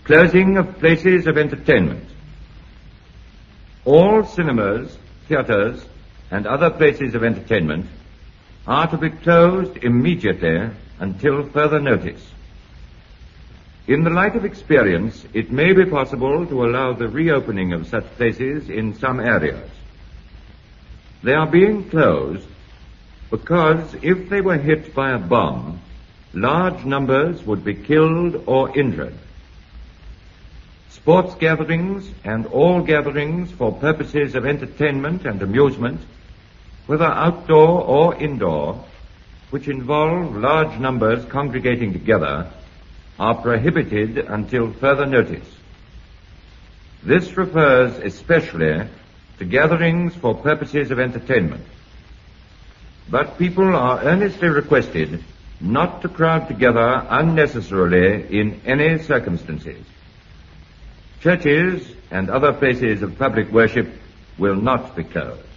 Closing of places of entertainment. All cinemas, theatres, and other places of entertainment are to be closed immediately until further notice. In the light of experience, it may be possible to allow the reopening of such places in some areas. They are being closed because if they were hit by a bomb, large numbers would be killed or injured. Sports gatherings and all gatherings for purposes of entertainment and amusement, whether outdoor or indoor, which involve large numbers congregating together, are prohibited until further notice. This refers especially to gatherings for purposes of entertainment. But people are earnestly requested not to crowd together unnecessarily in any circumstances. Churches and other places of public worship will not be closed.